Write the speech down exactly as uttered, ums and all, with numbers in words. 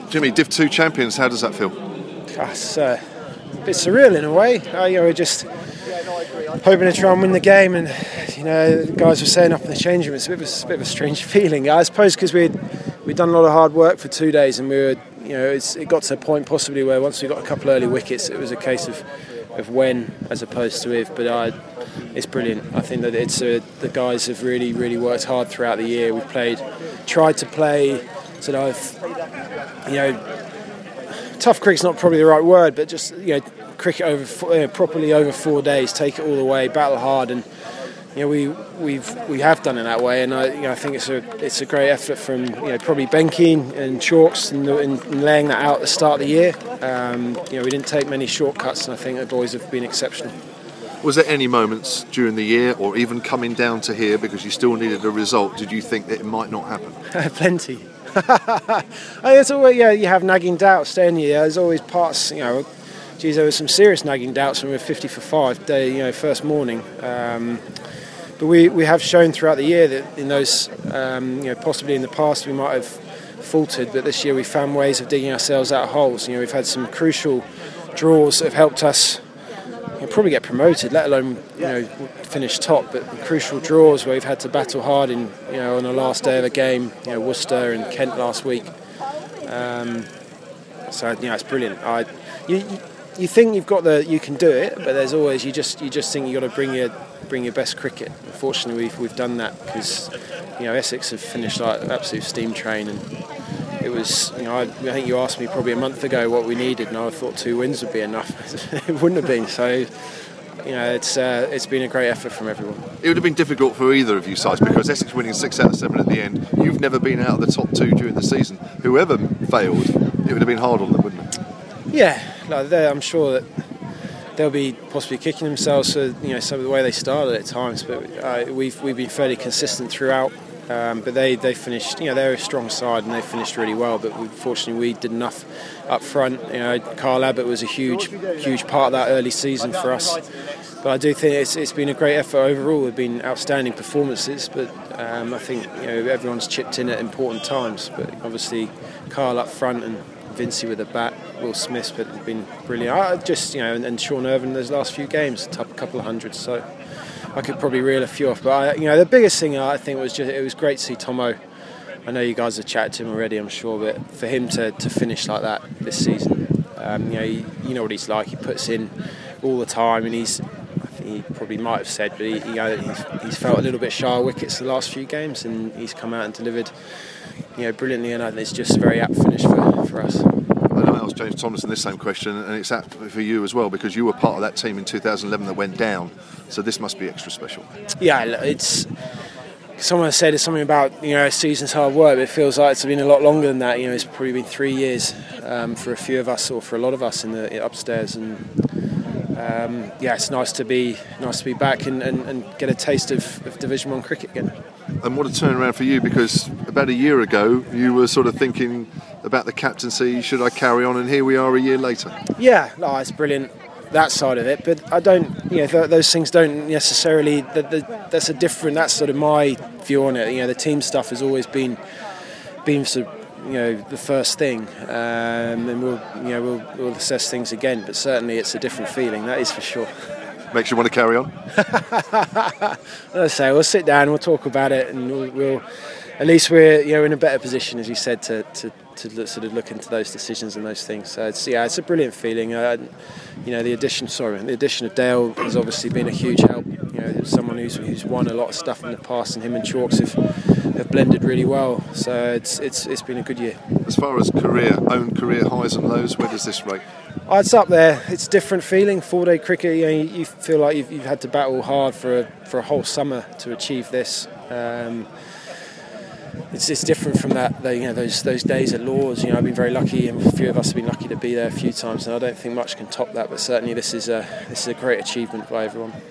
Jimmy, Div two champions, how does that feel? It's uh, a bit surreal in a way. Uh, you know, we're just hoping to try and win the game, and you know, the guys were saying up in the changing room, it's a bit of a, a, bit of a strange feeling. I suppose because we'd we'd done a lot of hard work for two days, and we were, you know, it's, it got to a point possibly where once we got a couple of early wickets, it was a case of of when as opposed to if. But I, it's brilliant. I think that it's uh, the guys have really really worked hard throughout the year. We've played, tried to play sort of, you know. Tough cricket's not probably the right word, but just, you know, cricket over four, you know, properly over four days, take it all the way, battle hard, and you know we we've we have done it that way, and I you know I think it's a it's a great effort from you know probably Benke and Chalks in, in, in laying that out at the start of the year. Um, you know we didn't take many shortcuts, and I think the boys have been exceptional. Was there any moments during the year, or even coming down to here because you still needed a result, did you think that it might not happen? Plenty. It's always, yeah, you have nagging doubts, don't you? There's always parts, you know. Geez, there was some serious nagging doubts when we were fifty for five day, you know, first morning. Um, but we, we have shown throughout the year that in those, um, you know, possibly in the past we might have faltered, but this year we found ways of digging ourselves out of holes. You know, we've had some crucial draws that have helped us, you know, probably get promoted, let alone, you know, finish top, but crucial draws where we've had to battle hard in, you know, on the last day of a game, you know, Worcester and Kent last week. Um, so you know, it's brilliant. I, you, you think you've got the, you can do it, but there's always you just you just think you got to bring your bring your best cricket. Unfortunately, we've we've done that because you know Essex have finished like an absolute steam train, and it was, you know, I, I think you asked me probably a month ago what we needed, and I thought two wins would be enough. It wouldn't have been. So, you know, it's uh, it's been a great effort from everyone. It would have been difficult for either of you sides because Essex winning six out of seven at the end. You've never been out of the top two during the season. Whoever failed, it would have been hard on them, wouldn't it? Yeah, like I'm sure that they'll be possibly kicking themselves for, you know, some of the way they started at times, but uh, we've we've been fairly consistent throughout. Um, but they, they finished, you know, they're a strong side and they finished really well. But we, fortunately, we did enough up front. You know, Carl Abbott was a huge, huge part of that early season for us. But I do think it's it's been a great effort overall. They've been outstanding performances. But um, I think, you know, everyone's chipped in at important times. But obviously, Carl up front and Vincey with a bat, Will Smith, but have been brilliant. I just, you know, and, and Sean Irvine those last few games, a couple of hundreds. So I could probably reel a few off, but I, you know, the biggest thing I think was just it was great to see Tomo. I know you guys have chatted to him already, I'm sure, but for him to, to finish like that this season, um, you know, you, you know what he's like. He puts in all the time, and he's, I think he probably might have said, but he, you know, he's, he's felt a little bit shy of wickets the last few games, and he's come out and delivered, you know, brilliantly, and I think it's just a very apt finish for, for us. I know I asked James Thompson this same question, and it's apt for you as well because you were part of that team in two thousand eleven that went down. So this must be extra special. Yeah, it's. Someone said it's something about, you know, a season's hard work, but it feels like it's been a lot longer than that. You know, it's probably been three years um, for a few of us, or for a lot of us in the upstairs, and um, yeah, it's nice to be nice to be back and, and, and get a taste of, of Division One cricket again. And what a turnaround for you, because about a year ago you were sort of thinking about the captaincy, should I carry on, and here we are a year later. Yeah, no, it's brilliant, that side of it, but I don't, you know, th- those things don't necessarily, the, the, that's a different, that's sort of my view on it. You know, the team stuff has always been been sort of, you know, the first thing, um, and we'll, you know, we'll, we'll assess things again, but certainly it's a different feeling, that is for sure. Makes you want to carry on? Let's say we'll sit down, we'll talk about it, and we'll, we'll at least we're, you know, in a better position, as you said, to, to, to look, sort of look into those decisions and those things. So it's, yeah, it's a brilliant feeling. Uh, you know, the addition, sorry, the addition of Dale has obviously been a huge help. You know, someone who's who's won a lot of stuff in the past, and him and Chalks have, have blended really well. So it's it's it's been a good year. As far as career, own career highs and lows, where does this rate? Oh, it's up there. It's a different feeling. Four-day cricket, you know, you, you feel like you've, you've had to battle hard for a, for a whole summer to achieve this. Um, It's, it's different from that, you know, those those days at Lords. You know, I've been very lucky, and a few of us have been lucky to be there a few times, and I don't think much can top that. But certainly, this is a this is a great achievement by everyone.